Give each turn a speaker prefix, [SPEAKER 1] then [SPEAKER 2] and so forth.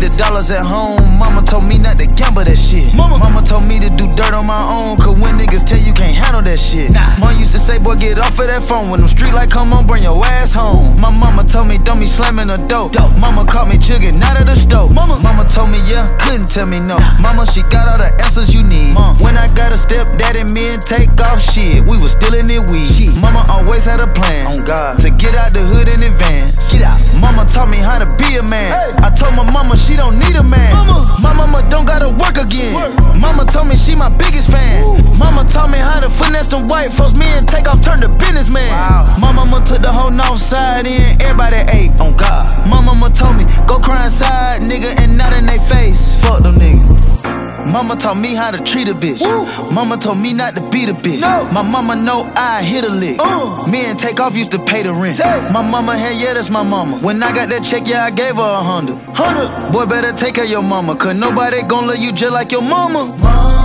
[SPEAKER 1] the dollars at home. Mama told me not to gamble that shit. Mama told me to do dirt on my own, cause when niggas tell you can't handle that shit. Mom used to say, boy, get off of that phone. When them street light come on, bring your ass home. My mama told me, don't be slamming the door. Mama caught me jugging out of the stove. Mama told me, yeah, couldn't tell me no. Mama, she got all the answers you need. When I got a stepdaddy, me and take off shit, we was still in it weed. Mama always had a plan, on God, to get out the hood in advance. Get out. Mama taught me how to be a man. I told my mama she don't need a man. My mama don't gotta work again. Mama told me she my biggest fan. Mama taught me how to finesse them white folks. Me and take off, turn to businessman. My mama took the whole north side in, everybody ate, on God. My mama told me, go cry inside, nigga, and not in they face. Fuck them niggas. Mama taught me how to treat a bitch. Mama told me not to beat a bitch. My mama know I hit a lick. Me and take off used to pay the rent. My mama had, yeah, that's my mama. When I got that check, yeah, I gave her 100. Boy, better take care of your mama, cause nobody gon' love you just like your mama.